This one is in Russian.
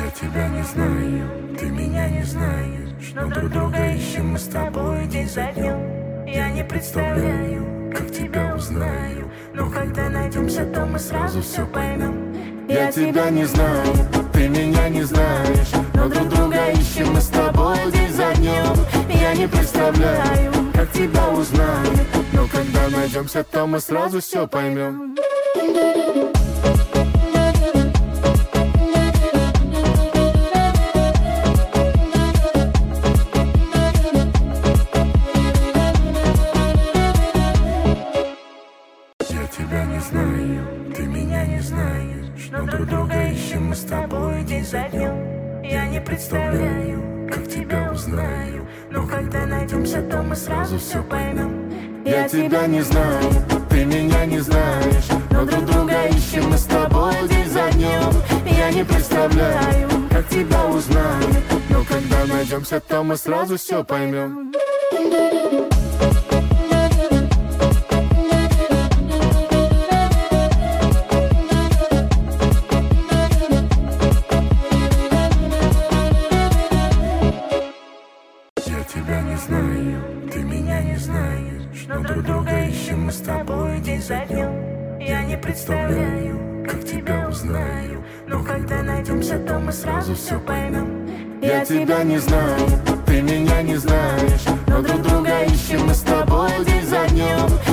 Я тебя не знаю, ты меня не знаешь, но друг друга ищем мы с тобой день за днем. Я не представляю, как тебя узнаю, но когда найдемся, то мы сразу все поймем. Я тебя не знаю, ты меня не знаешь, но друг друга ищем мы с тобой день за днем. Я не представляю, как тебя узнаю, но когда найдемся, то мы сразу все поймем. Я тебя не знаю, ты меня не знаешь, но друг друга ищем мы с тобой день за днем. Я не представляю, как тебя узнаю, но когда найдемся, то мы сразу все поймем. Я тебя не знаю, ты меня не знаешь, но друг друга ищем мы с тобой день за днем. Я не представляю, как тебя узнаю, но когда найдемся, то мы сразу все поймем. Я тебя не знаю, ты меня не знаешь, но друг друга ищем мы с тобой день за днем. Я не представляю, как тебя узнаю, но когда найдемся, то мы сразу все поймем. Я тебя не знаю, ты меня не знаешь, но друг друга ищем мы с тобой день за днем.